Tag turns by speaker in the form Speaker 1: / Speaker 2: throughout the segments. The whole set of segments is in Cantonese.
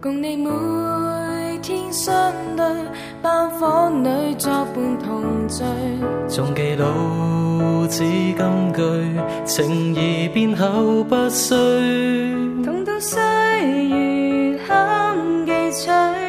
Speaker 1: 共你每天相對，班房裏作伴同聚，
Speaker 2: 仲記老子金句，情義變後不需，
Speaker 1: 痛到歲月堪記取，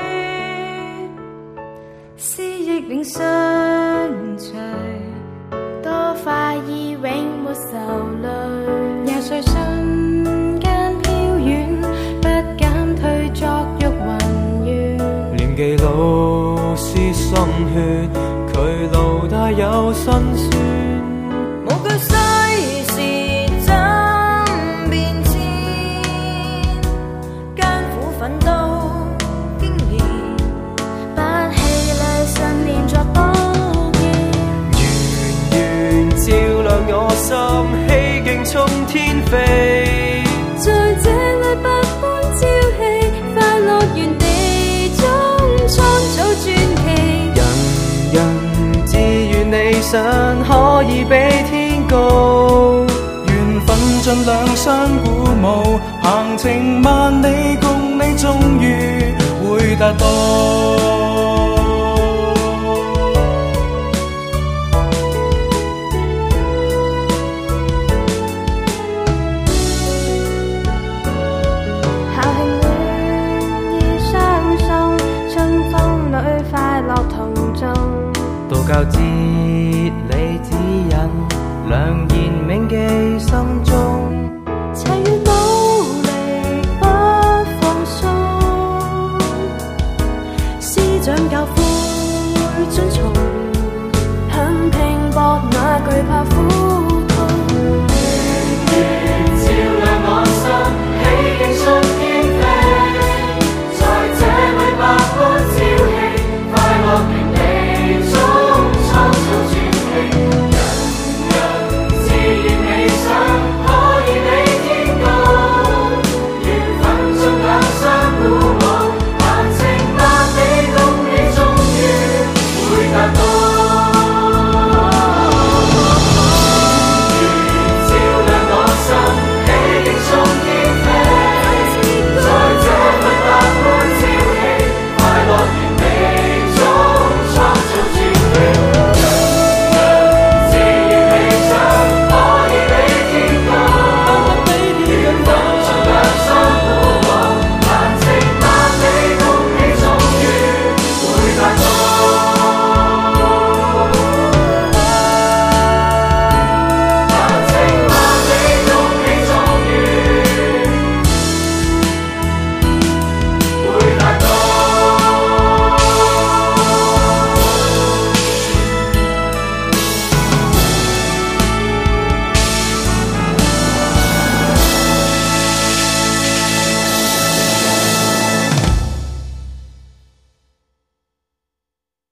Speaker 1: 思憶永相隨，多快意永沒愁淚，也隨瞬間飄遠，不減退作玉雲緣，
Speaker 2: 念記老師心血，佢路帶有辛酸，
Speaker 1: 無懼世事怎變遷，艱苦奮鬥經驗，不氣餒信念作保健，
Speaker 2: 圓圓照亮我心，氣勁衝天飛，
Speaker 1: 在這裏百般朝氣，快樂原地中創造傳奇，
Speaker 2: 人人自願理想可以比天高，緣分盡量相鼓舞，行程萬里共你終於會達到。